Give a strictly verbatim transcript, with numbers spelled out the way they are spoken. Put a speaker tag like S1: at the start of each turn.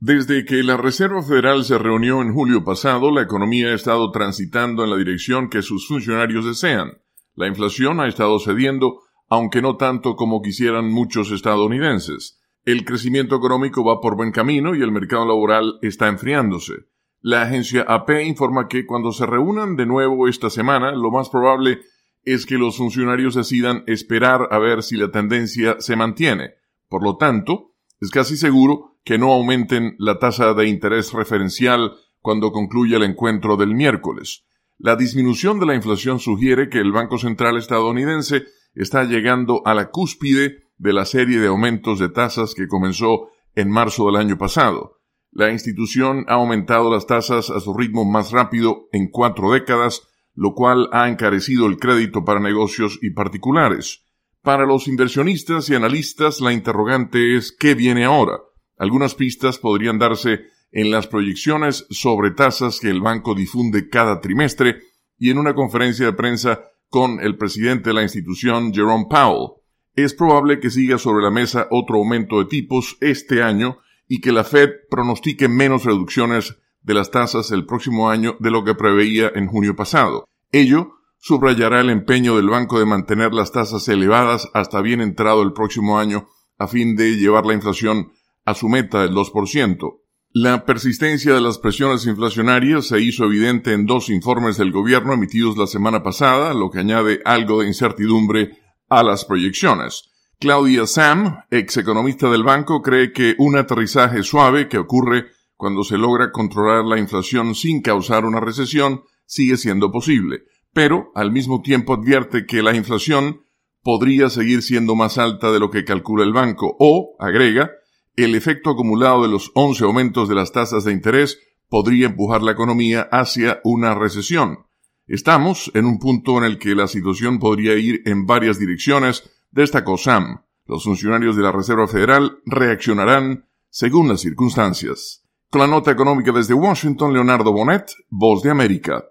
S1: Desde que la Reserva Federal se reunió en julio pasado, la economía ha estado transitando en la dirección que sus funcionarios desean. La inflación ha estado cediendo, aunque no tanto como quisieran muchos estadounidenses. El crecimiento económico va por buen camino y el mercado laboral está enfriándose. La agencia A P informa que cuando se reúnan de nuevo esta semana, lo más probable es que los funcionarios decidan esperar a ver si la tendencia se mantiene. Por lo tanto, es casi seguro que no aumenten la tasa de interés referencial cuando concluya el encuentro del miércoles. La disminución de la inflación sugiere que el Banco Central estadounidense está llegando a la cúspide de la serie de aumentos de tasas que comenzó en marzo del año pasado. La institución ha aumentado las tasas a su ritmo más rápido en cuatro décadas, lo cual ha encarecido el crédito para negocios y particulares. Para los inversionistas y analistas, la interrogante es ¿qué viene ahora? Algunas pistas podrían darse en las proyecciones sobre tasas que el banco difunde cada trimestre y en una conferencia de prensa con el presidente de la institución, Jerome Powell. Es probable que siga sobre la mesa otro aumento de tipos este año y que la Fed pronostique menos reducciones de las tasas el próximo año de lo que preveía en junio pasado. Ello subrayará el empeño del banco de mantener las tasas elevadas hasta bien entrado el próximo año a fin de llevar la inflación a su meta del dos por ciento. La persistencia de las presiones inflacionarias se hizo evidente en dos informes del gobierno emitidos la semana pasada, lo que añade algo de incertidumbre a las proyecciones. Claudia Sahm, ex economista del banco, cree que un aterrizaje suave que ocurre cuando se logra controlar la inflación sin causar una recesión sigue siendo posible, pero al mismo tiempo advierte que la inflación podría seguir siendo más alta de lo que calcula el banco o, agrega, el efecto acumulado de los once aumentos de las tasas de interés podría empujar la economía hacia una recesión. Estamos en un punto en el que la situación podría ir en varias direcciones, destacó Sahm. Los funcionarios de la Reserva Federal reaccionarán según las circunstancias. Con la nota económica desde Washington, Leonardo Bonet, Voz de América.